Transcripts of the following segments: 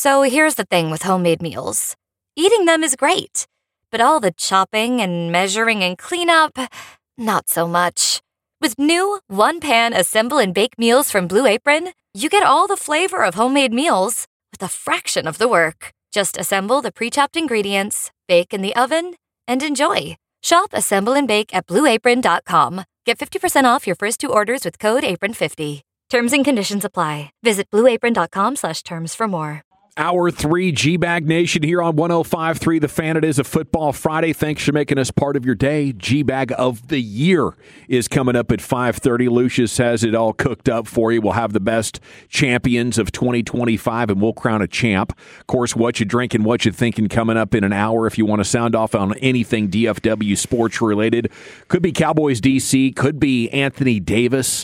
So here's the thing with homemade meals. Eating them is great, but all the chopping and measuring and cleanup, not so much. With new one-pan assemble and bake meals from Blue Apron, you get all the flavor of homemade meals with a fraction of the work. Just assemble the pre-chopped ingredients, bake in the oven, and enjoy. Shop Assemble and Bake at BlueApron.com. Get 50% off your first 2 orders with code APRON50. Terms and conditions apply. Visit BlueApron.com/terms for more. Hour 3, G-Bag Nation here on 105.3 The Fan. It is a Football Friday. Thanks for making us part of your day. G-Bag of the Year is coming up at 5:30. Lucius has it all cooked up for you. We'll have the best champions of 2025, and we'll crown a champ. Of course, what you drinking, what you thinking coming up in an hour. If you want to sound off on anything DFW sports related, could be Cowboys DC, could be Anthony Davis.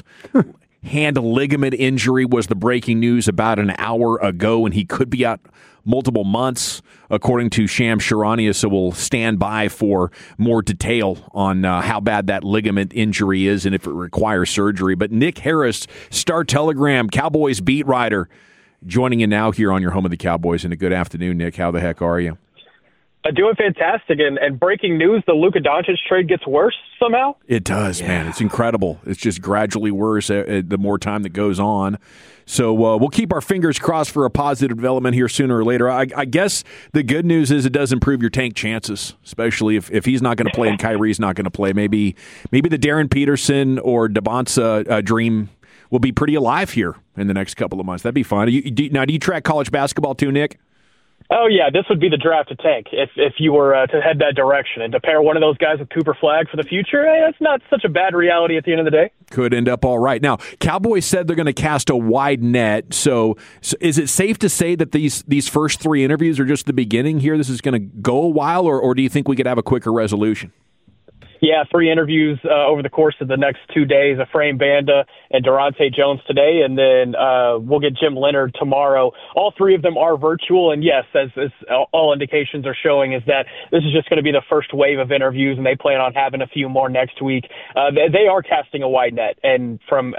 Hand ligament injury was the breaking news about an hour ago, and he could be out multiple months, according to Shams Charania. So we'll stand by for more detail on how bad that ligament injury is and if it requires surgery. But Nick Harris, Star-Telegram, Cowboys beat writer, joining you now here on your home of the Cowboys. And a good afternoon, Nick. How the heck are you? Doing fantastic, and breaking news, the Luka Doncic trade gets worse somehow? It does, man. It's incredible. It's just gradually worse the more time that goes on. So we'll keep our fingers crossed for a positive development here sooner or later. I guess the good news is it does improve your tank chances, especially if he's not going to play and Kyrie's not going to play. Maybe the Darren Peterson or Dabonsa dream will be pretty alive here in the next couple of months. That'd be fun. Now, do you track college basketball too, Nick? Oh, yeah, this would be the draft to tank if you were to head that direction. And to pair one of those guys with Cooper Flagg for the future, it's not such a bad reality at the end of the day. Could end up all right. Now, Cowboys said they're going to cast a wide net. So is it safe to say that these first 3 interviews are just the beginning here? This is going to go a while, or do you think we could have a quicker resolution? Yeah, 3 interviews over the course of the next 2 days, Ephraim Banda and Durante Jones today, and then we'll get Jim Leonhard tomorrow. All 3 of them are virtual, and yes, as all indications are showing, is that this is just going to be the first wave of interviews, and they plan on having a few more next week. They are casting a wide net, and from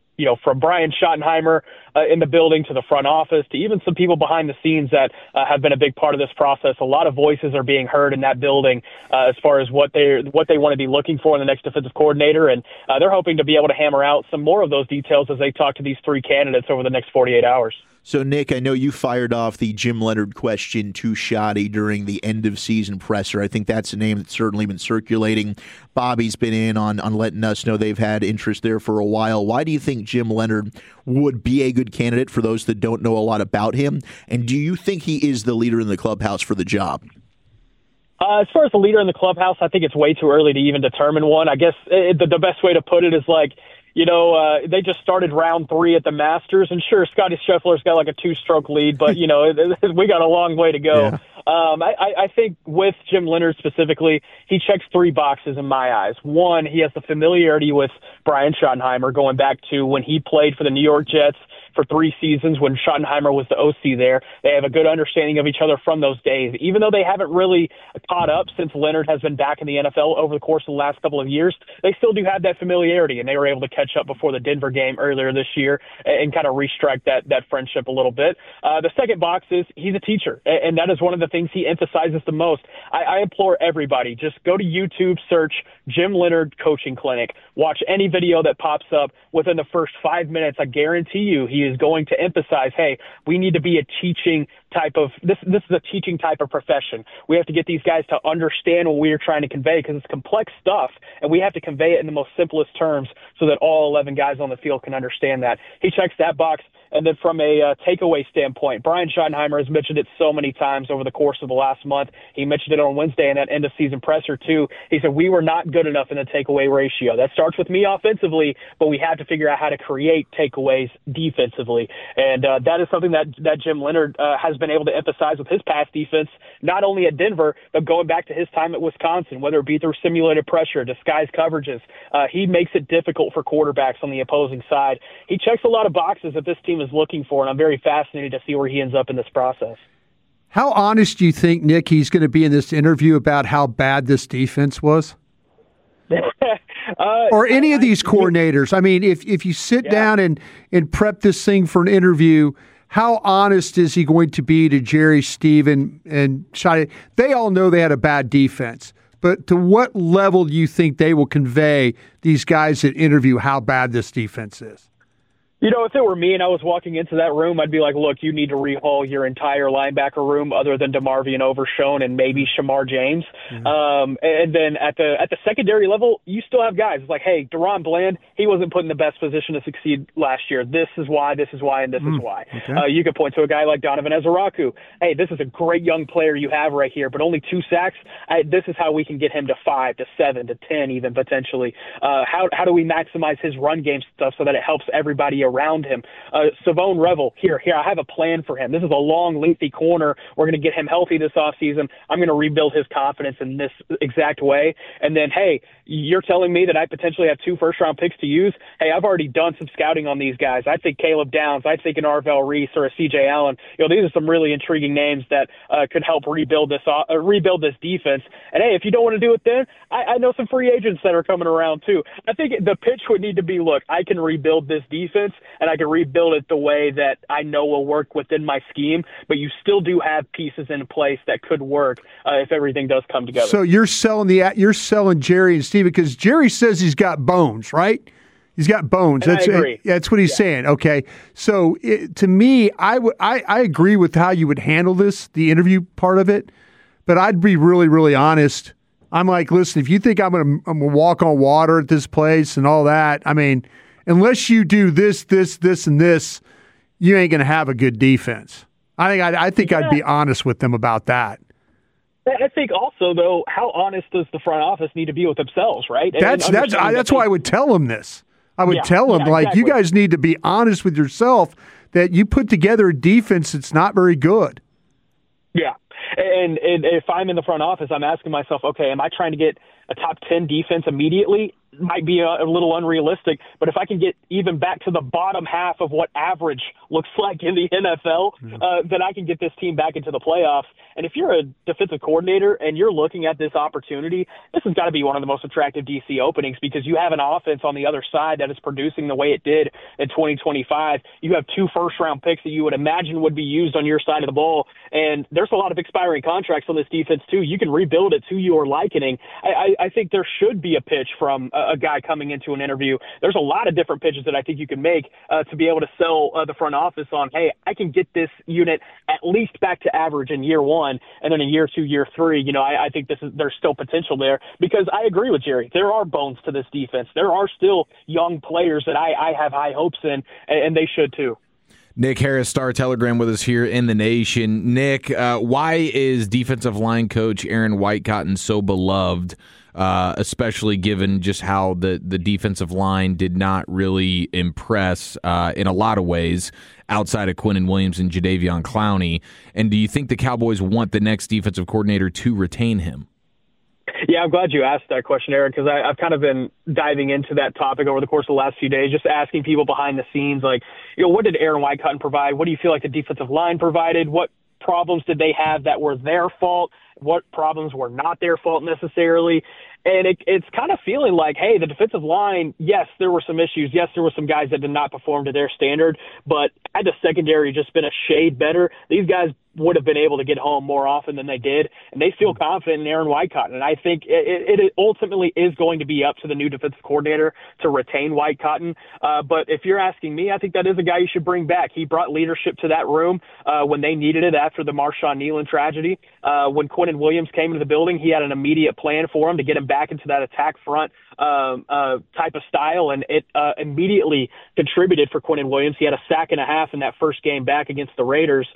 Brian Schottenheimer in the building to the front office to even some people behind the scenes that have been a big part of this process. A lot of voices are being heard in that building as far as what they want to be looking for in the next defensive coordinator, and they're hoping to be able to hammer out some more of those details as they talk to these 3 candidates over the next 48 hours. So, Nick, I know you fired off the Jim Leonhard question to Shotty during the end-of-season presser. I think that's a name that's certainly been circulating. Bobby's been in on letting us know they've had interest there for a while. Why do you think Jim Leonhard would be a good candidate for those that don't know a lot about him? And do you think he is the leader in the clubhouse for the job? As far as the leader in the clubhouse, I think it's way too early to even determine one. I guess the best way to put it is they just started round 3 at the Masters, and sure, Scotty Scheffler's got like a 2-stroke lead, but, we got a long way to go. Yeah. I think with Jim Leonhard specifically, he checks 3 boxes in my eyes. 1, he has the familiarity with Brian Schottenheimer going back to when he played for the New York Jets for 3 seasons when Schottenheimer was the OC there. They have a good understanding of each other from those days. Even though they haven't really caught up since Leonhard has been back in the NFL over the course of the last couple of years, they still do have that familiarity, and they were able to catch up before the Denver game earlier this year and kind of restrike that friendship a little bit. The second box is he's a teacher, and that is one of the things he emphasizes the most. I implore everybody, just go to YouTube, search Jim Leonhard Coaching Clinic, watch any video that pops up. Within the first 5 minutes, I guarantee you he is going to emphasize, hey, we need to be a teaching type of this is a teaching type of profession. We have to get these guys to understand what we are trying to convey because it's complex stuff, and we have to convey it in the most simplest terms so that all 11 guys on the field can understand that. He checks that box. And then from a takeaway standpoint, Brian Schottenheimer has mentioned it so many times over the course of the last month. He mentioned it on Wednesday in that end-of-season presser, too. He said, we were not good enough in the takeaway ratio. That starts with me offensively, but we have to figure out how to create takeaways defensively. And that is something that Jim Leonhard has been able to emphasize with his pass defense, not only at Denver, but going back to his time at Wisconsin, whether it be through simulated pressure, disguised coverages. He makes it difficult for quarterbacks on the opposing side. He checks a lot of boxes that this team is looking for, and I'm very fascinated to see where he ends up in this process. How honest do you think, Nick, he's going to be in this interview about how bad this defense was? Or any of these coordinators? I mean, if you sit down and prep this thing for an interview, how honest is he going to be to Jerry, Steve, and Shotty? They all know they had a bad defense, but to what level do you think they will convey these guys that interview how bad this defense is? You know, if it were me and I was walking into that room, I'd be like, look, you need to rehaul your entire linebacker room other than DeMarvion Overshown and maybe Shamar James. Mm-hmm. And then at the secondary level, you still have guys. It's like, hey, Deron Bland, he wasn't put in the best position to succeed last year. This is why, and this is why. Okay. You could point to a guy like Donovan Ezeraku. Hey, this is a great young player you have right here, but only 2 sacks. This is how we can get him to 5 to 7 to 10 even potentially. How do we maximize his run game stuff so that it helps everybody around him? Savone Revel, here, I have a plan for him. This is a long, lengthy corner. We're going to get him healthy this offseason. I'm going to rebuild his confidence in this exact way. And then, hey, you're telling me that I potentially have 2 first-round picks to use? Hey, I've already done some scouting on these guys. I think Caleb Downs. I think an Arvell Reese or a C.J. Allen. You know, these are some really intriguing names that could help rebuild this defense. And, hey, if you don't want to do it then, I know some free agents that are coming around too. I think the pitch would need to be, look, I can rebuild this defense, and I can rebuild it the way that I know will work within my scheme, but you still do have pieces in place that could work if everything does come together. So you're selling Jerry and Steve because Jerry says he's got bones, right? He's got bones. I agree. That's what he's saying. Okay. So to me, I agree with how you would handle this, the interview part of it, but I'd be really, really honest. I'm like, listen, if you think I'm gonna walk on water at this place and all that, I mean, unless you do this, and this, you ain't going to have a good defense. I think I'd be honest with them about that. I think also, though, how honest does the front office need to be with themselves, right? That's why I would tell them this. I would tell them, exactly. You guys need to be honest with yourself that you put together a defense that's not very good. Yeah. And if I'm in the front office, I'm asking myself, okay, am I trying to get a top 10 defense immediately? Might be a little unrealistic, but if I can get even back to the bottom half of what average looks like in the NFL, then I can get this team back into the playoffs. And if you're a defensive coordinator and you're looking at this opportunity, this has got to be one of the most attractive DC openings because you have an offense on the other side that is producing the way it did in 2025. You have 2 first-round picks that you would imagine would be used on your side of the ball, and there's a lot of expiring contracts on this defense too. You can rebuild it to your likening. I think there should be a pitch from a guy coming into an interview. There's a lot of different pitches that I think you can make to be able to sell the front office on, hey, I can get this unit at least back to average in year 1, and then in year 2, year 3, you know, I think there's still potential there because I agree with Jerry. There are bones to this defense. There are still young players that I have high hopes in, and they should too. Nick Harris, Star Telegram, with us here in the Nation. Nick, why is defensive line coach Aaron Whitecotton so beloved, especially given just how the defensive line did not really impress in a lot of ways outside of Quinnen Williams and Jadeveon Clowney? And do you think the Cowboys want the next defensive coordinator to retain him? Yeah, I'm glad you asked that question, Eric, because I've kind of been diving into that topic over the course of the last few days, just asking people behind the scenes, like, you know, what did Aaron Whitecotton provide? What do you feel like the defensive line provided? What problems did they have that were their fault? What problems were not their fault necessarily? And it's kind of feeling like, hey, the defensive line, yes, there were some issues. Yes, there were some guys that did not perform to their standard. But had the secondary just been a shade better, these guys would have been able to get home more often than they did. And they feel confident in Aaron Whitecotton. And I think it ultimately is going to be up to the new defensive coordinator to retain Whitecotton. But if you're asking me, I think that is a guy you should bring back. He brought leadership to that room when they needed it after the Marshawn Kneeland tragedy. When Quinnen Williams came into the building, he had an immediate plan for him to get him back into that attack front type of style, and it immediately contributed for Quinnen Williams. He had a sack and a half in that first game back against the Raiders.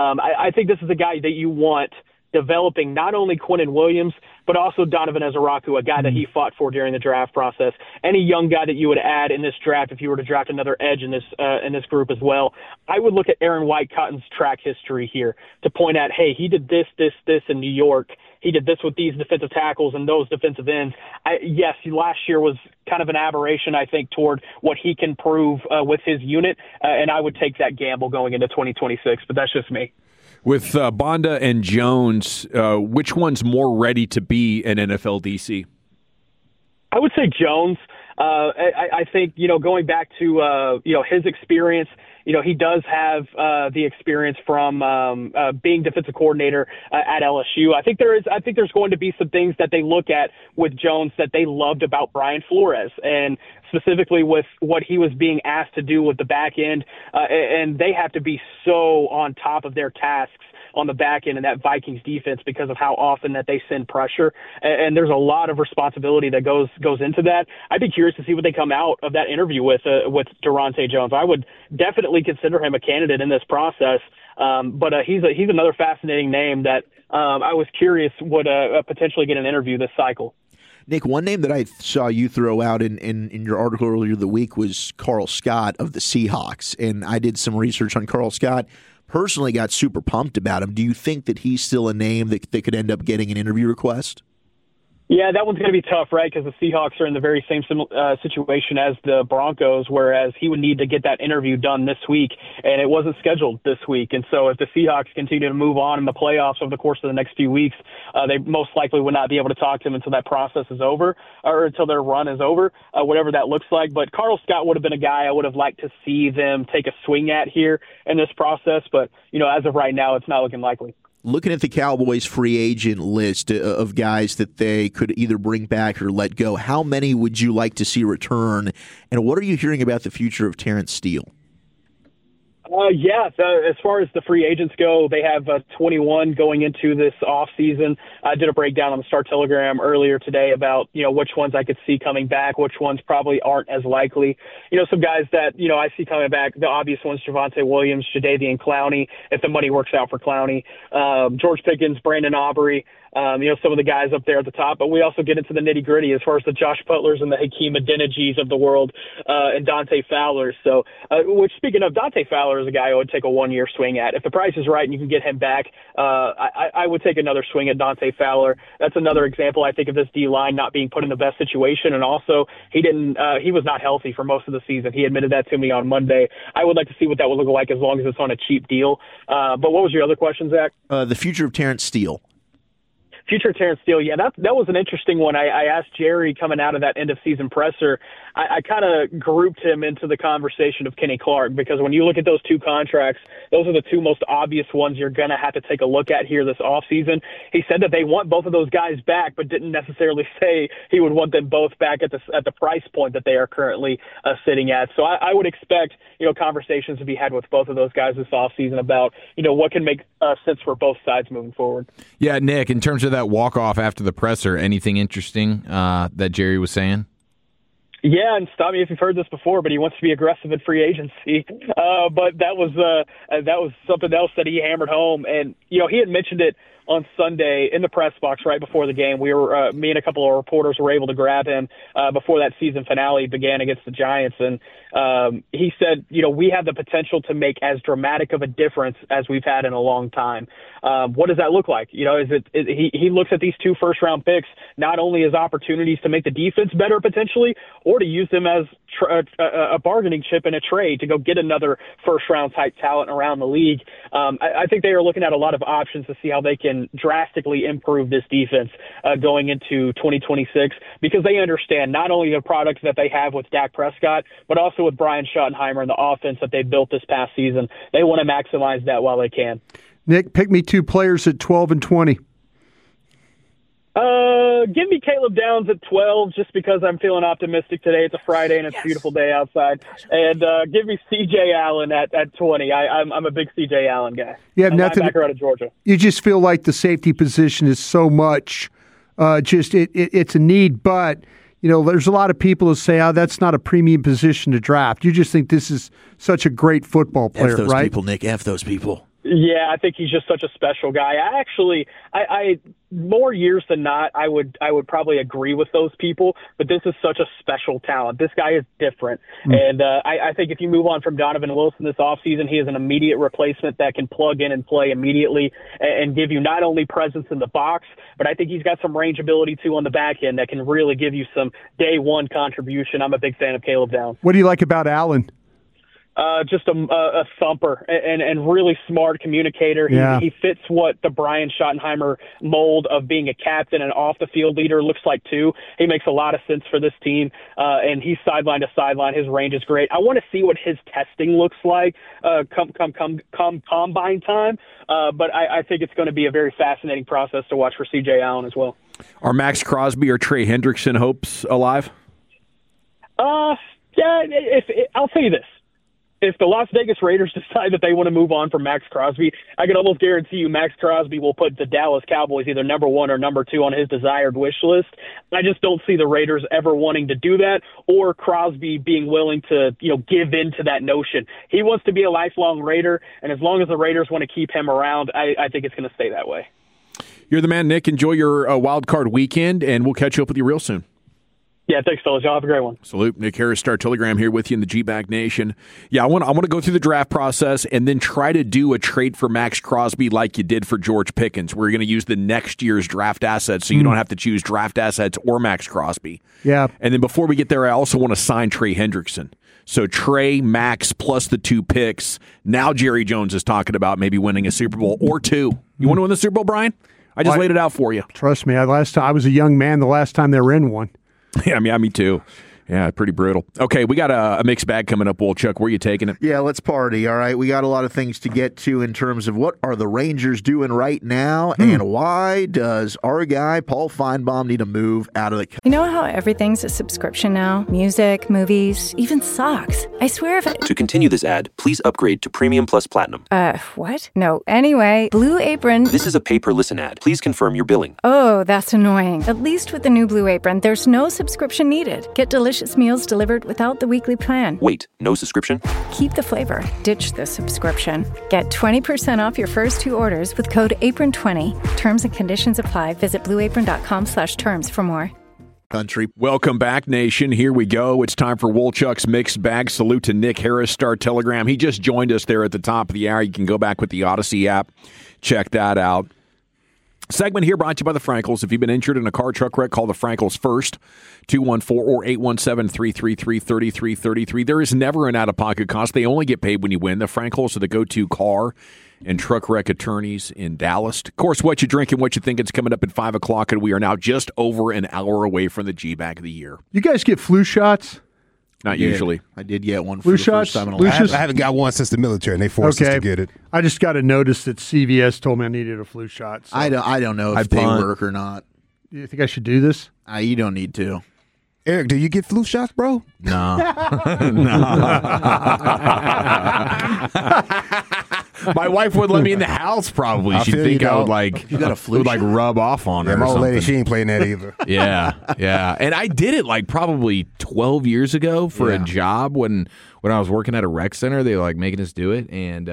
I think this is a guy that you want developing not only Quinnen Williams, but also Donovan Ezeraku, a guy that he fought for during the draft process. Any young guy that you would add in this draft if you were to draft another edge in this group as well. I would look at Aaron Whitecotton's track history here to point out, hey, he did this in New York. He did this with these defensive tackles and those defensive ends. Yes, last year was kind of an aberration, I think, toward what he can prove with his unit, and I would take that gamble going into 2026, but that's just me. With Bonda and Jones, which one's more ready to be an NFL DC? I would say Jones. I think, going back to, his experience, he does have the experience from being defensive coordinator at LSU. I think there's going to be some things that they look at with Jones that they loved about Brian Flores, and specifically with what he was being asked to do with the back end, and they have to be so on top of their tasks on the back end in that Vikings defense because of how often that they send pressure. And there's a lot of responsibility that goes into that. I'd be curious to see what they come out of that interview with Daronte Jones. I would definitely consider him a candidate in this process. But he's another fascinating name that I was curious would potentially get an interview this cycle. Nick, one name that I saw you throw out in your article earlier the week was Carl Scott of the Seahawks. And I did some research on Carl Scott. Personally got super pumped about him. Do you think that he's still a name that could end up getting an interview request? Yeah, that one's going to be tough, right? Because the Seahawks are in the very same situation as the Broncos, whereas he would need to get that interview done this week, and it wasn't scheduled this week. And so if the Seahawks continue to move on in the playoffs over the course of the next few weeks, they most likely would not be able to talk to him until that process is over, or until their run is over, whatever that looks like. But Carl Scott would have been a guy I would have liked to see them take a swing at here in this process. But, as of right now, it's not looking likely. Looking at the Cowboys free agent list of guys that they could either bring back or let go, how many would you like to see return? And what are you hearing about the future of Terrence Steele? As far as the free agents go, they have 21 going into this offseason. I did a breakdown on the Star Telegram earlier today about, which ones I could see coming back, which ones probably aren't as likely. Some guys that, I see coming back, the obvious ones, Javonte Williams, Jadeveon Clowney, if the money works out for Clowney, George Pickens, Brandon Aubrey, some of the guys up there at the top. But we also get into the nitty-gritty as far as the Josh Butlers and the Hakeem Adenijis of the world and Dante Fowler. So, which, speaking of, Dante Fowler is a guy I would take a one-year swing at. If the price is right and you can get him back, I would take another swing at Dante Fowler. That's another example, I think, of this D-line not being put in the best situation. And also, he was not healthy for most of the season. He admitted that to me on Monday. I would like to see what that would look like as long as it's on a cheap deal. But what was your other question, Zach? The future of Terrence Steele. Future Terrence Steele, yeah, that was an interesting one. I asked Jerry coming out of that end-of-season presser. I kind of grouped him into the conversation of Kenny Clark because when you look at those two contracts, those are the two most obvious ones you're going to have to take a look at here this offseason. He said that they want both of those guys back, but didn't necessarily say he would want them both back at the price point that they are currently sitting at. So I would expect conversations to be had with both of those guys this offseason about what can make sense for both sides moving forward. Yeah, Nick, in terms of that walk-off after the presser, anything interesting that Jerry was saying? Yeah, and stop me if you've heard this before, but he wants to be aggressive in free agency. But that was something else that he hammered home, and he had mentioned it on Sunday in the press box right before the game. We were me and a couple of reporters were able to grab him before that season finale began against the Giants, and he said, we have the potential to make as dramatic of a difference as we've had in a long time. What does that look like? He looks at these 2 first-round picks not only as opportunities to make the defense better potentially, or to use them as a bargaining chip in a trade to go get another first-round type talent around the league. I think they are looking at a lot of options to see how they can drastically improve this defense going into 2026 because they understand not only the products that they have with Dak Prescott, but also with Brian Schottenheimer and the offense that they built this past season. They want to maximize that while they can. Nick, pick me 2 players at 12 and 20. Give me Caleb Downs at 12 just because I'm feeling optimistic today. It's a Friday and it's a beautiful day outside. And give me C.J. Allen at 20. I'm a big C.J. Allen guy. You have nothing. Linebacker out of Georgia. You just feel like the safety position is so much. It's a need, but there's a lot of people who say, "Oh, that's not a premium position to draft." You just think this is such a great football player, F those right? people, Nick. F those people. Yeah, I think he's just such a special guy. I more years than not, I would probably agree with those people, but this is such a special talent. This guy is different. And I think if you move on from Donovan Wilson this offseason, he is an immediate replacement that can plug in and play immediately and give you not only presence in the box, but I think he's got some range ability too on the back end that can really give you some day one contribution. I'm a big fan of Caleb Downs. What do you like about Allen? just a thumper and really smart communicator. He fits what the Brian Schottenheimer mold of being a captain and off-the-field leader looks like, too. He makes a lot of sense for this team, and he's sideline to sideline. His range is great. I want to see what his testing looks like come combine time, but I think it's going to be a very fascinating process to watch for C.J. Allen as well. Are Max Crosby or Trey Hendrickson hopes alive? Yeah, I'll tell you this. If the Las Vegas Raiders decide that they want to move on from Max Crosby, I can almost guarantee you Max Crosby will put the Dallas Cowboys either number 1 or number 2 on his desired wish list. I just don't see the Raiders ever wanting to do that, or Crosby being willing to, give in to that notion. He wants to be a lifelong Raider, and as long as the Raiders want to keep him around, I think it's going to stay that way. You're the man, Nick. Enjoy your wild card weekend, and we'll catch up with you real soon. Yeah, thanks, fellas. Y'all have a great one. Salute. Nick Harris, Star Telegram here with you in the G-Bag Nation. Yeah, I want to go through the draft process and then try to do a trade for Max Crosby like you did for George Pickens. We're going to use the next year's draft assets so you don't have to choose draft assets or Max Crosby. Yeah. And then before we get there, I also want to sign Trey Hendrickson. So Trey, Max, plus the 2 picks. Now Jerry Jones is talking about maybe winning a Super Bowl or 2. You want to win the Super Bowl, Brian? I just laid it out for you. Trust me, last time I was a young man the last time they were in one. Yeah, me too. Yeah, pretty brutal. Okay, we got a mixed bag coming up, Wolchuk. Where are you taking it? Yeah, let's party, all right? We got a lot of things to get to in terms of what are the Rangers doing right now, and why does our guy, Paul Feinbaum, need to move out of the... You know how everything's a subscription now? Music, movies, even socks. I swear if To continue this ad, please upgrade to Premium Plus Platinum. What? No, anyway, Blue Apron... This is a pay-per-listen ad. Please confirm your billing. Oh, that's annoying. At least with the new Blue Apron, there's no subscription needed. Get delicious meals delivered without the weekly plan. Wait, no subscription? Keep the flavor. Ditch the subscription. Get 20% off your first 2 orders with code APRON20. Terms and conditions apply. Visit blueapron.com/terms for more. Country. Welcome back, nation. Here we go. It's time for Wolchuk's Mixed Bag. Salute to Nick Harris, Star Telegram. He just joined us there at the top of the hour. You can go back with the Odyssey app. Check that out. Segment here brought to you by the Frankels. If you've been injured in a car truck wreck, call the Frankels first, 214 or 817-333-3333. There is never an out-of-pocket cost. They only get paid when you win. The Frankels are the go-to car and truck wreck attorneys in Dallas. Of course, what you drink and what you think is coming up at 5 o'clock, and we are now just over an hour away from the G-Bag of the year. You guys get flu shots? Not usually. I did get one for Flu the shots? first time in a Flu long time. shots? I haven't got one since the military, and they forced us to get it. I just got a notice that CVS told me I needed a flu shot. So. I don't know if they work or not. Do you think I should do this? You don't need to. Eric, do you get flu shots, bro? No. My wife wouldn't let me in the house, probably. I She'd feel think you, I would dog. You got a flu would shot? rub off on her Yeah, or my old something. lady, she ain't playing that either. Yeah. And I did it like probably 12 years ago for a job when I was working at a rec center. They were like making us do it, and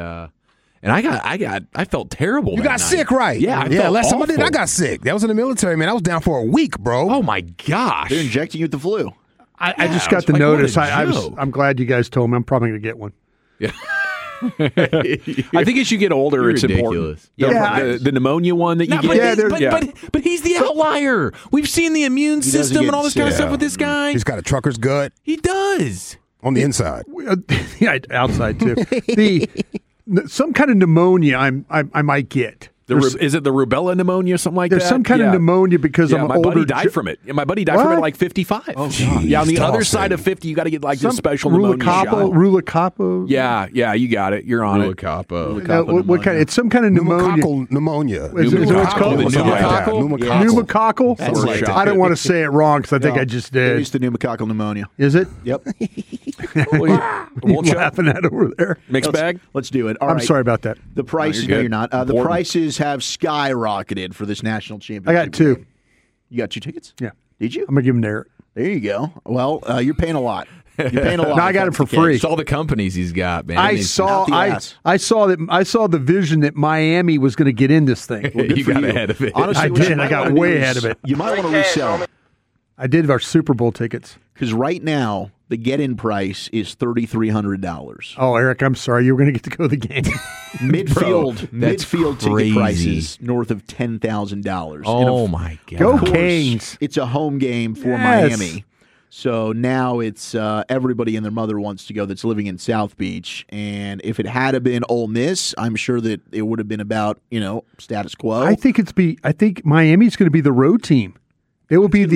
I felt terrible. You that got night. sick, right? Yeah, I felt last time I did, I awful. got sick. That was in the military, man. I was down for a week, bro. Oh my gosh! They're injecting you with the flu. I just got the like, notice. what a joke. I'm glad you guys told me. I'm probably going to get one. I think as you get older, You're it's ridiculous. important. The pneumonia one that you get. But he's the outlier. We've seen the immune system and all this kind of stuff with this guy. He's got a trucker's gut He does. on the inside. Yeah, outside too. Some kind of pneumonia I might get. Is it the rubella pneumonia, something like There's that? some kind of pneumonia because I'm my older. buddy died from it. My buddy died from it at like 55. Oh, God. Yeah, on the other side of 50, you got to get like this special pneumonia shot. Rulacapo. Yeah, you got it. You're on it. What kind? It's some kind of pneumonia. Pneumococcal pneumonia. Is it what it's called? Pneumococcal. Pneumococcal. I don't want to say it wrong because I think I just did. It's the pneumococcal pneumonia. Is it? Yep. You laughing at over there? Mixed bag? Let's do it. All I'm right. sorry about that. The prices, you're no, good. you're not. The Important. prices have skyrocketed for this national championship. I got 2. You got 2 tickets? Yeah. Did you? I'm gonna give them to Eric. There you go. Well, you're paying a lot. You're paying a lot. No, I got if it for that's the case. free. It's all the companies he's got, man. I saw the vision that Miami was going to get in this thing. You got ahead of it. Honestly, I what you did. might I got wanna do way is ahead of it. You might want to resell I did our Super Bowl tickets. because right now the get-in price is $3,300. Oh, Eric, I'm sorry. You were going to get to go to the game. Midfield ticket crazy. prices north of $10,000. Oh my god! Go Of course, Kings. It's a home game for Yes. Miami. So now it's everybody and their mother wants to go that's living in South Beach. And if it had been Ole Miss, I'm sure that it would have been about, status quo. I think Miami's going to be the road team. They will be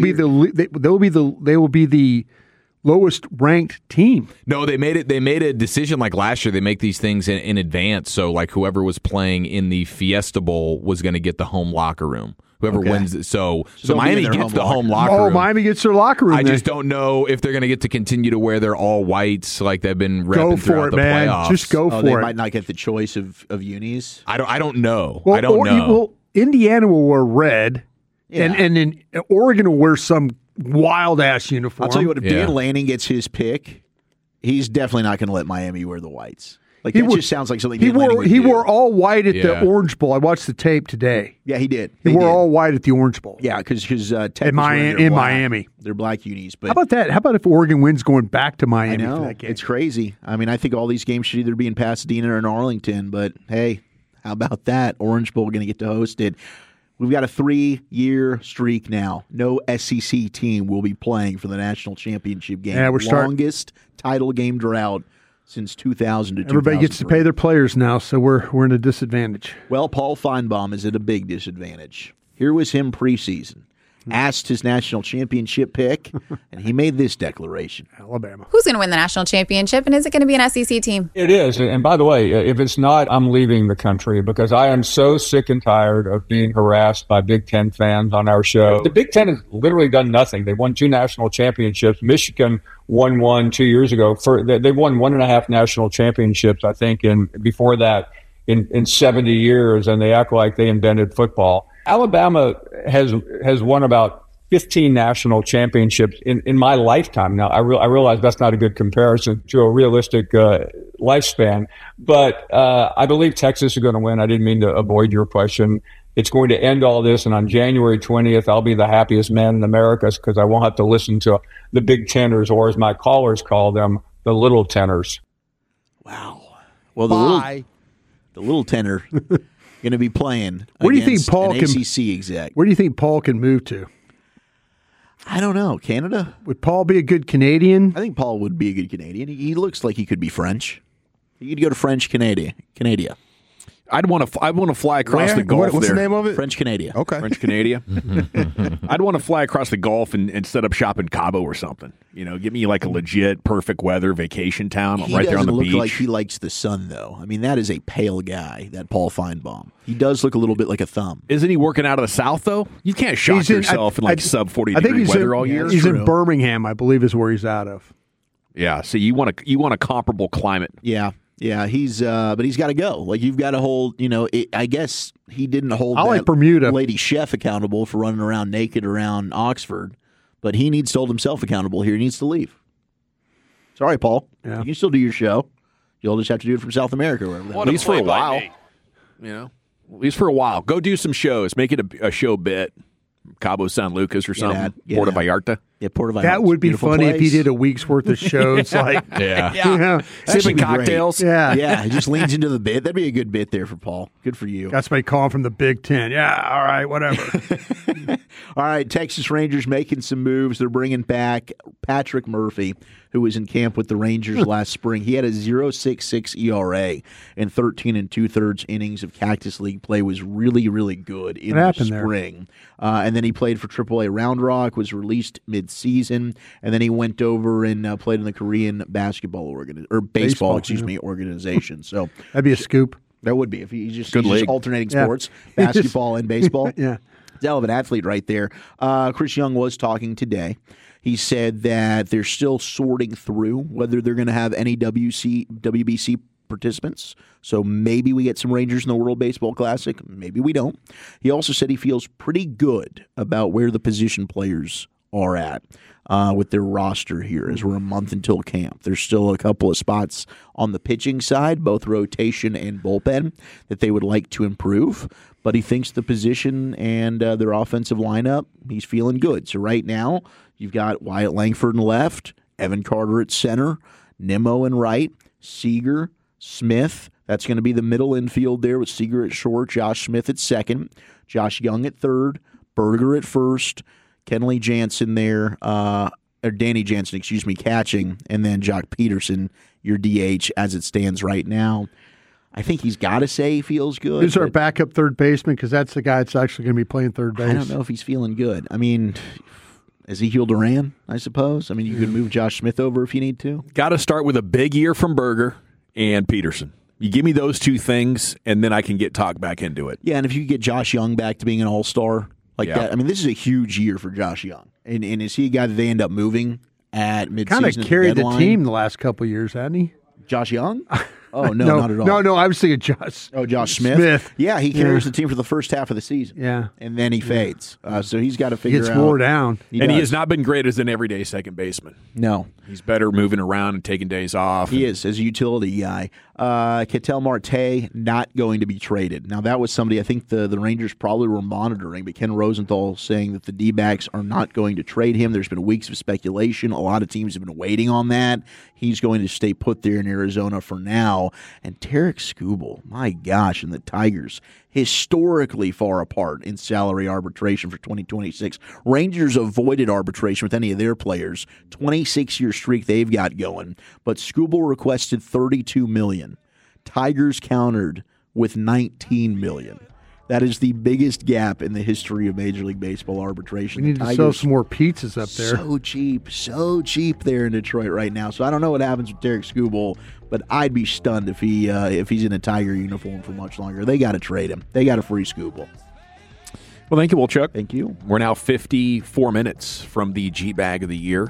the lowest ranked team. No, they made a decision like last year. They make these things in advance. So like whoever was playing in the Fiesta Bowl was going to get the home locker room. Whoever wins, so Miami gets the home locker room. Oh, Miami gets their locker room. I just don't know if they're going to get to continue to wear their all whites like they've been repping throughout the playoffs. Just go for it. They might not get the choice of unis. I don't know. Well, I don't know. Well, Indiana will wear red, and then Oregon will wear some wild ass uniform. I'll tell you what. If Dan Lanning gets his pick, he's definitely not going to let Miami wear the whites. Like that just sounds like something Dan Lanning would do. He wore all white at the Orange Bowl. I watched the tape today. Yeah, he did. He wore all white at the Orange Bowl. Yeah, because Tech in Miami, they're black unis. But how about that? How about if Oregon wins going back to Miami for that game? It's crazy. I mean, I think all these games should either be in Pasadena or in Arlington. But hey, how about that? Orange Bowl going to get to host it. We've got a 3-year streak now. No SEC team will be playing for the national championship game. Yeah, longest title game drought since 2000 to 2003. Everybody gets to pay their players now, so we're in a disadvantage. Well, Paul Feinbaum is at a big disadvantage. Here was him preseason. Asked his national championship pick, and he made this declaration. Alabama. Who's going to win the national championship, and is it going to be an SEC team? It is. And by the way, if it's not, I'm leaving the country because I am so sick and tired of being harassed by Big Ten fans on our show. The Big Ten has literally done nothing. They won 2 national championships. Michigan won 1 2 years ago. They won 1.5 national championships, I think, before that in 70 years, and they act like they invented football. Alabama has won about 15 national championships in my lifetime. Now, I realize that's not a good comparison to a realistic lifespan, but I believe Texas is going to win. I didn't mean to avoid your question. It's going to end all this, and on January 20th, I'll be the happiest man in America because I won't have to listen to the Big Tenors, or as my callers call them, the Little Tenors. Wow. Well, the Little Tenor going to be playing. Where do you think Paul an ACC exec? Where do you think Paul can move to? I don't know. Canada? Would Paul be a good Canadian? I think Paul would be a good Canadian. He looks like he could be French. He could go to French Canada. I'd want to fly across the Gulf. What's the name of it? French Canada. Okay. French Canada. I'd want to fly across the Gulf and set up shop in Cabo or something. Give me like a legit perfect weather vacation town right there on the beach. He doesn't look like he likes the sun, though. I mean, that is a pale guy, that Paul Feinbaum. He does look a little bit like a thumb. Isn't he working out of the South, though? You can't shock yourself in sub 40 degree weather all year. He's in Birmingham, I believe, is where he's out of. Yeah, so you want a comparable climate. Yeah. Yeah, but he's got to go. Like, you've got to hold, I guess he didn't hold Bermuda lady chef accountable for running around naked around Oxford, but he needs to hold himself accountable here. He needs to leave. Sorry, Paul. Yeah. You can still do your show. You'll just have to do it from South America. Or at least for a while. At least for a while. Go do some shows. Make it a show bit. Cabo San Lucas or something. Puerto Vallarta. Yeah, Puerto Vallarta. That would be funny if he did a week's worth of shows. Sipping cocktails. Yeah, he just leans into the bit. That'd be a good bit there for Paul. Good for you. Got somebody calling from the Big Ten. Yeah, all right, whatever. All right, Texas Rangers making some moves. They're bringing back Patrick Murphy, who was in camp with the Rangers last spring. He had a 0.66 ERA and 13 2/3 innings of Cactus League play. Was really, really good in the spring. And then he played for AAA Round Rock, was released mid-season, and then he went over and played in the Korean baseball organization. So that'd be a scoop. That would be if he's just alternating sports, basketball and baseball. Yeah. Hell of an athlete right there. Chris Young was talking today. He said that they're still sorting through whether they're going to have any WBC participants. So maybe we get some Rangers in the World Baseball Classic. Maybe we don't. He also said he feels pretty good about where the position players are at with their roster here as we're a month until camp. There's still a couple of spots on the pitching side, both rotation and bullpen, that they would like to improve. But he thinks the position and their offensive lineup, he's feeling good. So right now, you've got Wyatt Langford in left, Evan Carter at center, Nimmo in right, Seager, Smith. That's going to be the middle infield there with Seager at short, Josh Smith at second, Josh Young at third, Berger at first, Kenley Jansen there Danny Jansen, catching, and then Jock Peterson, your DH, as it stands right now. I think he's got to say he feels good. Who's our backup third baseman? Because that's the guy that's actually going to be playing third base. I don't know if he's feeling good. I mean, Ezekiel Duran, I suppose. I mean, you could move Josh Smith over if you need to. Got to start with a big year from Berger and Peterson. You give me those two things, and then I can get talked back into it. Yeah, and if you get Josh Young back to being an all-star like that, I mean, this is a huge year for Josh Young. And is he a guy that they end up moving at midseason? Kind of carried the team the last couple of years, hasn't he? Josh Young? Oh, no, not at all. No, I was thinking Josh. Oh, Josh Smith? Yeah, he carries the team for the first half of the season. Yeah. And then he fades. So he's got to figure out. He gets wore down. He has not been great as an everyday second baseman. No. He's better moving around and taking days off. He is, as a utility guy. Ketel Marte not going to be traded. Now, that was somebody I think the Rangers probably were monitoring, but Ken Rosenthal saying that the D-backs are not going to trade him. There's been weeks of speculation. A lot of teams have been waiting on that. He's going to stay put there in Arizona for now. And Tarek Skubal, my gosh, and the Tigers, historically far apart in salary arbitration for 2026. Rangers avoided arbitration with any of their players. 26-year streak they've got going. But Skubal requested $32 million. Tigers countered with $19 million. That is the biggest gap in the history of Major League Baseball arbitration. We need to sell some more pizzas up there. So cheap there in Detroit right now. So I don't know what happens with Tarek Skubal, but I'd be stunned if he's in a Tiger uniform for much longer. They got to trade him. They got to free Skubal. Well, thank you, Wolchuk. Thank you. We're now 54 minutes from the G-Bag of the Year.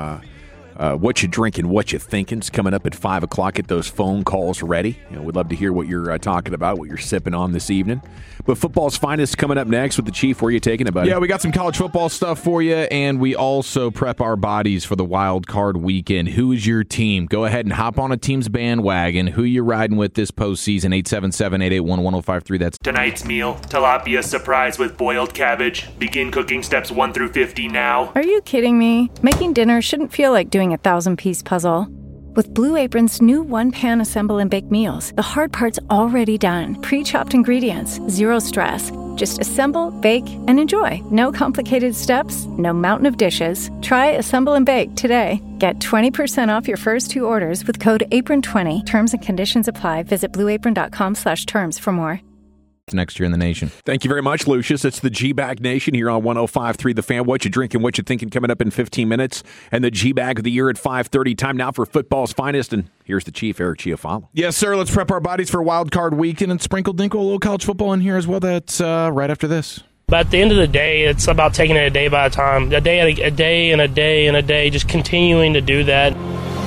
What you drinking, what you thinking is coming up at 5 o'clock. Get those phone calls ready. We'd love to hear what you're talking about, what you're sipping on this evening. But football's finest coming up next with the Chief. Where are you taking it, buddy? Yeah, we got some college football stuff for you, and we also prep our bodies for the wild card weekend. Who is your team? Go ahead and hop on a team's bandwagon. Who you riding with this postseason? 877-881-1053. That's tonight's meal. Tilapia surprise with boiled cabbage. Begin cooking steps 1 through 50 now. Are you kidding me? Making dinner shouldn't feel like doing a 1,000-piece puzzle. With Blue Apron's new one-pan assemble and bake meals, the hard part's already done. Pre-chopped ingredients, zero stress. Just assemble, bake, and enjoy. No complicated steps, no mountain of dishes. Try Assemble and Bake today. Get 20% off your first 2 orders with code APRON20. Terms and conditions apply. Visit blueapron.com/terms for more. Next year in the nation. Thank you very much, Lucius. It's the G-Bag Nation here on 105.3 The Fan. What you drinking, what you thinking coming up in 15 minutes. And the G-Bag of the Year at 5:30. Time now for football's finest. And here's the Chief, Eric Chiafalo. Yes, sir. Let's prep our bodies for wild card weekend and sprinkle dinkle a little college football in here as well. That's right after this. But at the end of the day, it's about taking it a day by a time. A day and a day, just continuing to do that.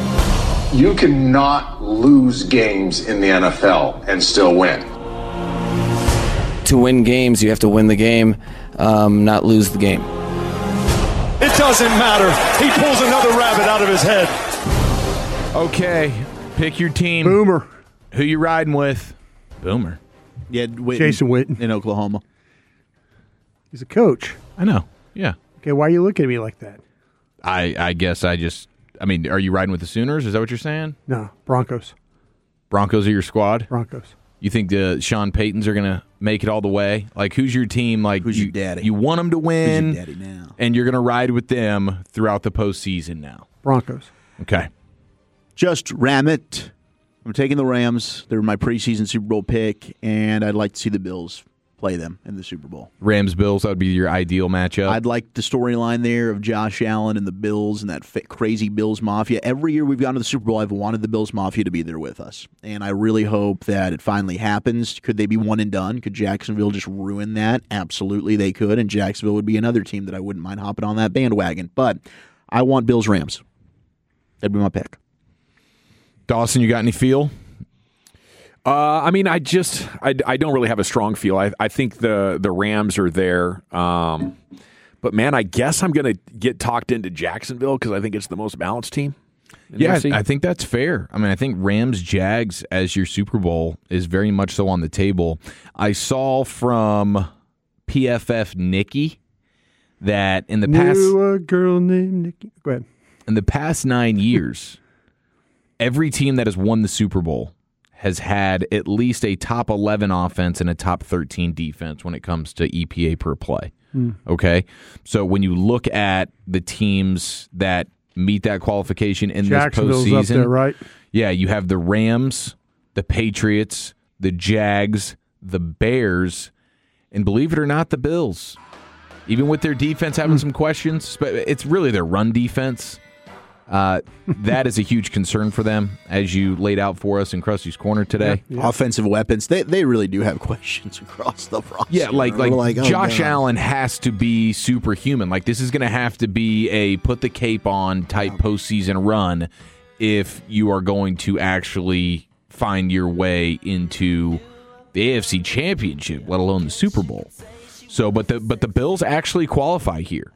You cannot lose games in the NFL and still win. To win games, you have to win the game, not lose the game. It doesn't matter. He pulls another rabbit out of his head. Okay, pick your team. Boomer. Who you riding with? Boomer. Yeah, Witten, Jason Witten in Oklahoma. He's a coach. I know. Yeah. Okay, why are you looking at me like that? I guess I mean, are you riding with the Sooners? Is that what you're saying? No, Broncos. Broncos are your squad? Broncos. You think the Sean Paytons are going to make it all the way? Like, who's your team? Like, who's your daddy? You want them to win, who's your daddy now? And you're going to ride with them throughout the postseason now. Broncos. Okay. Just ram it. I'm taking the Rams. They're my preseason Super Bowl pick, and I'd like to see the Bills play them in the Super Bowl. Rams-Bills, that would be your ideal matchup. I'd like the storyline there of Josh Allen and the Bills and that crazy Bills Mafia. Every year we've gone to the Super Bowl, I've wanted the Bills Mafia to be there with us. And I really hope that it finally happens. Could they be one and done? Could Jacksonville just ruin that? Absolutely they could, and Jacksonville would be another team that I wouldn't mind hopping on that bandwagon. But I want Bills-Rams. That'd be my pick. Dawson, you got any feel? I mean, I don't really have a strong feel. I think the Rams are there. But, man, I guess I'm going to get talked into Jacksonville because I think it's the most balanced team. Yeah, I think that's fair. I mean, I think Rams-Jags as your Super Bowl is very much so on the table. I saw from PFF Nikki that in the past... Knew a girl named Nikki. Go ahead. In the past 9 years, every team that has won the Super Bowl has had at least a top 11 offense and a top 13 defense when it comes to EPA per play. Okay? So when you look at the teams that meet that qualification in this Jacksonville's postseason. up there, right? Yeah, you have the Rams, the Patriots, the Jags, the Bears, and believe it or not, the Bills. Even with their defense having some questions, but it's really their run defense. That is a huge concern for them, as you laid out for us in Krusty's Corner today. Yeah. Offensive weapons, they really do have questions across the roster. Yeah, like oh, Josh man. Allen has to be superhuman. Like, this is going to have to be a put the cape on type postseason run if you are going to actually find your way into the AFC Championship, let alone the Super Bowl. So, but the Bills actually qualify here.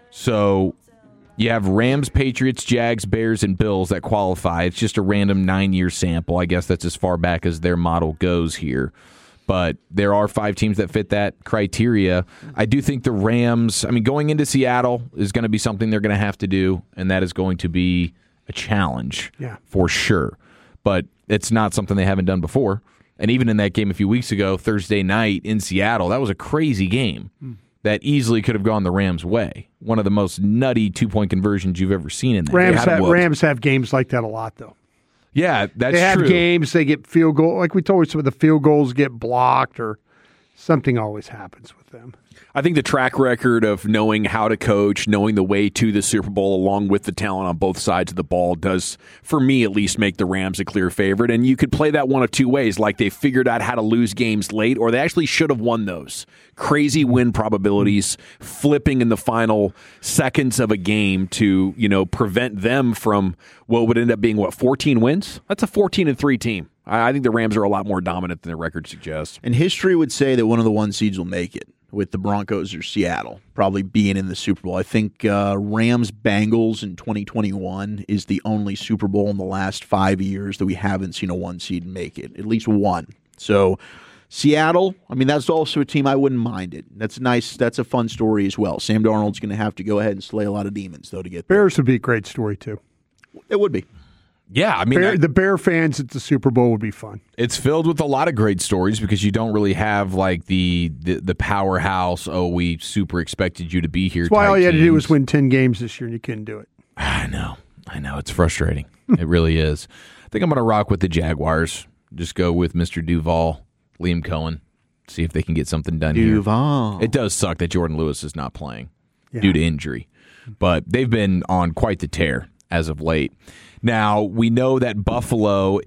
So you have Rams, Patriots, Jags, Bears, and Bills that qualify. It's just a random 9-year sample. I guess that's as far back as their model goes here. But there are 5 teams that fit that criteria. I do think the Rams, going into Seattle is going to be something they're going to have to do, and that is going to be a challenge for sure. But it's not something they haven't done before. And even in that game a few weeks ago, Thursday night in Seattle, that was a crazy game that easily could have gone the Rams' way. One of the most nutty 2-point conversions you've ever seen in that game. Rams have games like that a lot, though. Yeah, that's true. They have games, they get field goal. Like we told you, some of the field goals get blocked or something always happens with them. I think the track record of knowing how to coach, knowing the way to the Super Bowl, along with the talent on both sides of the ball, does, for me at least, make the Rams a clear favorite. And you could play that one of two ways. Like they figured out how to lose games late, or they actually should have won those. Crazy win probabilities, flipping in the final seconds of a game to, prevent them from what would end up being, 14 wins? That's a 14-3 team. I think the Rams are a lot more dominant than their record suggests. And history would say that one of the 1 seeds will make it, with the Broncos or Seattle probably being in the Super Bowl. I think Rams-Bengals in 2021 is the only Super Bowl in the last 5 years that we haven't seen a 1 seed make it, at least one. So Seattle, that's also a team I wouldn't mind it. That's nice. That's a fun story as well. Sam Darnold's going to have to go ahead and slay a lot of demons, though, to get there. Bears would be a great story, too. It would be. Yeah, the Bear fans at the Super Bowl would be fun. It's filled with a lot of great stories because you don't really have like the powerhouse, we super expected you to be here. That's why all you had to do was win 10 games this year and you couldn't do it. I know. It's frustrating. It really is. I think I'm going to rock with the Jaguars. Just go with Mr. Duval, Liam Cohen, see if they can get something done Duval. here. It does suck that Jordan Lewis is not playing due to injury, but they've been on quite the tear as of late. Now, we know that Buffalo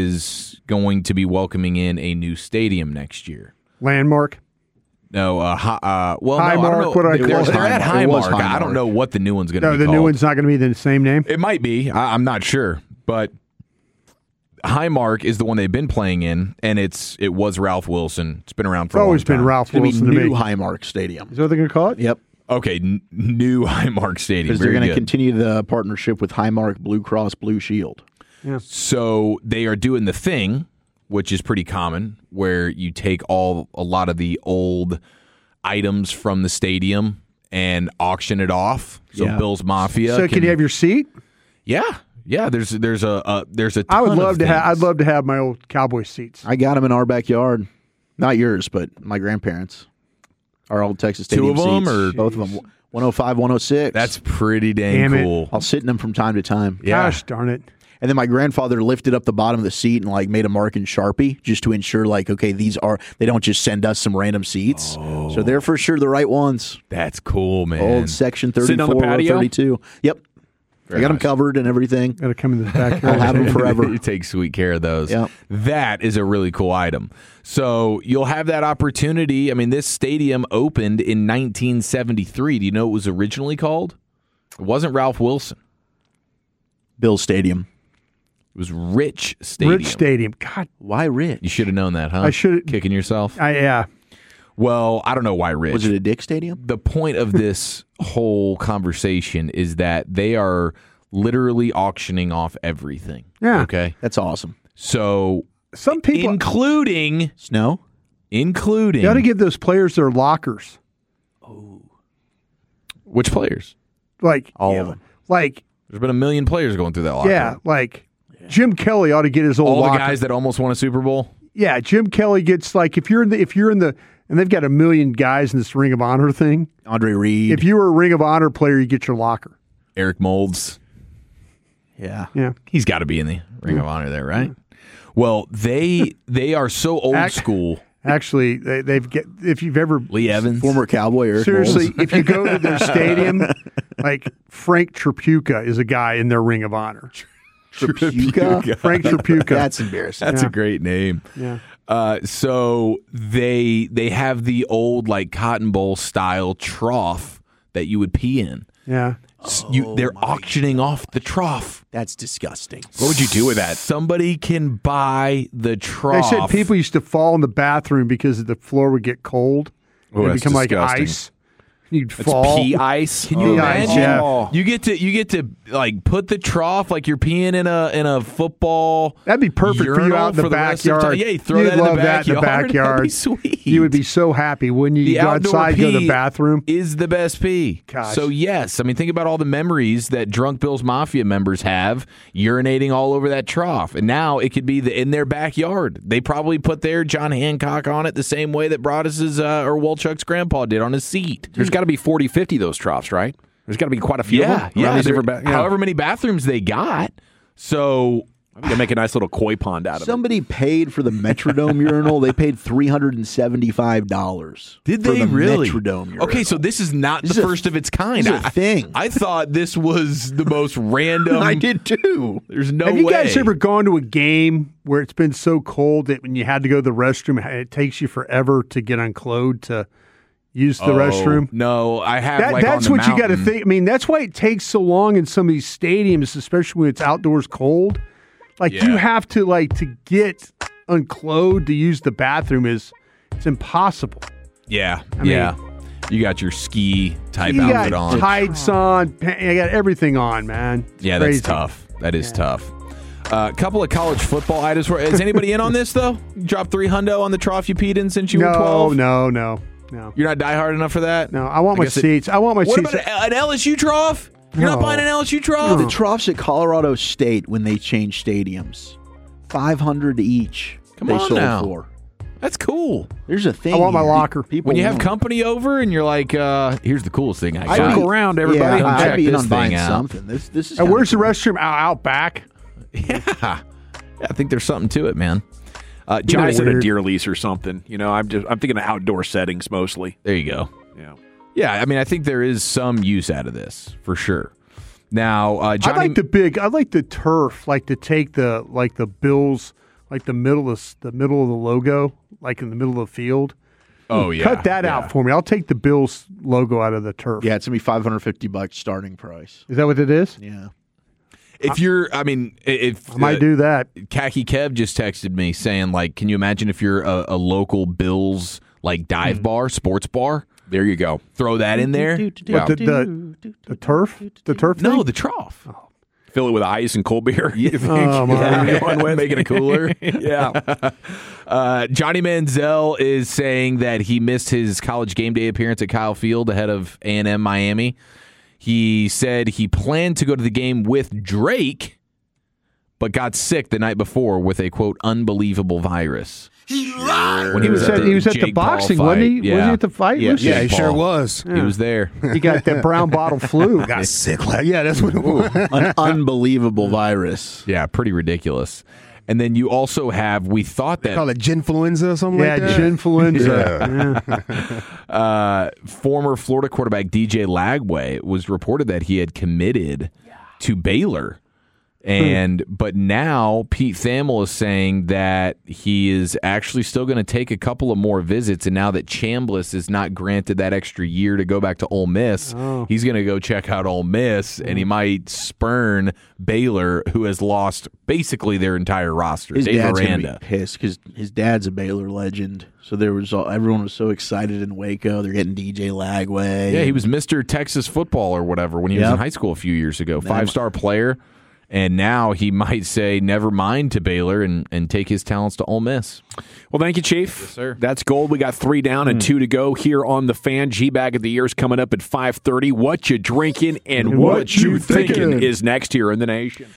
is going to be welcoming in a new stadium next year. Landmark? No, Highmark, no, I don't know. what I call it. They're at Highmark. I don't know what the new one's going to be the called. new one's not going to be the same name? It might be. I'm not sure. But Highmark is the one they've been playing in, and it was Ralph Wilson. It's been around for a long time. It's always been Ralph Wilson to me. New Highmark Stadium. Is that what they're going to call it? Yep. Okay, new Highmark Stadium. Because they're going to continue the partnership with Highmark Blue Cross Blue Shield. Yeah. So they are doing the thing, which is pretty common, where you take a lot of the old items from the stadium and auction it off. So Bill's Mafia. So can you have your seat? Yeah. There's a ton I would love of to things. I'd love to have my old Cowboy seats. I got them in our backyard. Not yours, but my grandparents. Our old Texas Stadium 2 of them, seats. or both of them? 105, 106. That's pretty dang cool. I'll sit in them from time to time. Yeah. Gosh darn it. And then my grandfather lifted up the bottom of the seat and made a mark in Sharpie just to ensure okay, they don't just send us some random seats. So they're for sure the right ones. That's cool, man. Old section 34 Sitting on the patio? 32. Yep. I got them covered and everything. Got to come in the backyard. I'll have them forever. You take sweet care of those. Yep. That is a really cool item. So you'll have that opportunity. This stadium opened in 1973. Do you know what it was originally called? It wasn't Ralph Wilson. Bill Stadium. It was Rich Stadium. Rich Stadium. God. Why Rich? You should have known that, huh? I should. Kicking yourself? Yeah. Well, I don't know why Rich. Was it a Dick Stadium? The point of this whole conversation is that they are literally auctioning off everything. Yeah. Okay? That's awesome. So some people, including Snow, you got to give those players their lockers. Which players? All of them. There's been a million players going through that locker. Yeah, Jim Kelly ought to get his old all locker. the guys that almost won a Super Bowl. Yeah, Jim Kelly gets if you're in the and they've got a million guys in this Ring of Honor thing. Andre Reed. If you were a Ring of Honor player, you get your locker. Eric Moulds. Yeah. He's got to be in the Ring of Honor there, right? Well, they are so old school. Actually, if you've ever Lee Evans, former Cowboy, Eric seriously, Bowles. if you go to their stadium, like Frank Tripucka is a guy in their Ring of Honor. Tripucka? Frank Tripucka. That's embarrassing. That's a great name. Yeah. So they have the old like Cotton Bowl style trough that you would pee in. Yeah. They're auctioning off the trough. That's disgusting. What would you do with that? Somebody can buy the trough. They said people used to fall in the bathroom because the floor would get cold. Oh, It'd that's become disgusting. like ice. You'd It's fall. pea ice. Can you ice, imagine? yeah. You get to like put the trough like you're peeing in a football. That'd be perfect for you urinal out in the for the rest of backyard. time. Yeah, you throw You'd that in the love that in the backyard. backyard. That'd be sweet. You would be so happy when you The go outdoor outside, go to the pee bathroom. is the best pee. Gosh. So yes, I mean think about all the memories that Drunk Bill's Mafia members have urinating all over that trough, and now it could be in their backyard. They probably put their John Hancock on it the same way that Broadus's or Wolchuk's grandpa did on his seat. There's got to be 40, 50 of those troughs, right? There's got to be quite a few of them. Yeah. Different However many bathrooms they got. So they make a nice little koi pond out of Somebody paid for the Metrodome urinal. They paid $375. Did for they the really? Metrodome urinal. Okay, so this is not the first of its kind. This is a thing. I thought this was the most random. I did too. There's no Have way. you guys ever gone to a game where it's been so cold that when you had to go to the restroom, it takes you forever to get unclothed to use the restroom? No, I have. That's on the what you got to mountain. think. I mean, that's why it takes so long in some of these stadiums, especially when it's outdoors cold. Like you have to to get unclothed to use the bathroom it's impossible. Yeah, I mean, you got your ski type You outfit got on. tights on. You got everything on, man. It's Yeah, crazy. that's tough. That is tough. A couple of college football items. Is anybody in on this though? You dropped $300 on the trough you peed in since you were 12. No. You're not diehard enough for that. No, I want my guess it- seats. I want my What seats. about an LSU trough? You're not No. buying an LSU trough? The troughs at Colorado State when they changed stadiums, $500 each. Come they on sold now. for. That's cool. There's a thing. I want my here. locker. People When you have want- company over and you're like, here's the coolest thing I got. Circle around, everybody. Yeah, Come check I'd be in this on buying thing out. something. This is. And where's the kinda restroom? Out back? Yeah, I think there's something to it, man. Johnny's at a weird. deer lease or something. You know, I'm thinking of outdoor settings mostly. There you go. Yeah. Yeah, I mean, I think there is some use out of this for sure. Now, Johnny, I like the turf, like to take the Bills, like the middle of the logo, like in the middle of the field. Oh yeah, Cut that out for me. I'll take the Bills logo out of the turf. Yeah, it's gonna be $550 starting price. Is that what it is? Yeah. if I might do that. Khaki Kev just texted me saying, like, can you imagine if you're a local Bills like dive bar, sports bar? There you go. Throw that in there. What, the turf? The turf? No, thing? the trough. Fill it with ice and cold beer. You think? Oh, my. Make it a cooler. Yeah. Johnny Manziel is saying that he missed his college game day appearance at Kyle Field ahead of A&M Miami. He said he planned to go to the game with Drake, but got sick the night before with a, quote, unbelievable virus. Sure. When he was at the, He was at the Jake Paul boxing, fight. wasn't he? Yeah. Was he at the fight? Yeah, Was he? Yeah, he Jake sure Paul. was. He was there. He got that brown bottle flu. Got sick. Yeah, that's what it was. An unbelievable virus. Yeah, pretty ridiculous. And then you also have, we thought that Call it ginfluenza or something like that. Ginfluenza. former Florida quarterback DJ Lagway was reported that he had committed to Baylor. But now Pete Thamel is saying that he is actually still going to take a couple of more visits, and now that Chambliss is not granted that extra year to go back to Ole Miss, he's going to go check out Ole Miss, and he might spurn Baylor, who has lost basically their entire roster. His Dave dad's gonna Aranda. be pissed because his dad's a Baylor legend. So everyone was so excited in Waco. They're getting DJ Lagway. Yeah, he was Mr. Texas football or whatever when he was in high school a few years ago. 5-star player. And now he might say never mind to Baylor and take his talents to Ole Miss. Well, thank you, Chief. Yes, sir. That's gold. We got 3 down and 2 to go here on The Fan. G-Bag of the Year's coming up at 5:30. What you drinking and what you thinking is next here in the nation.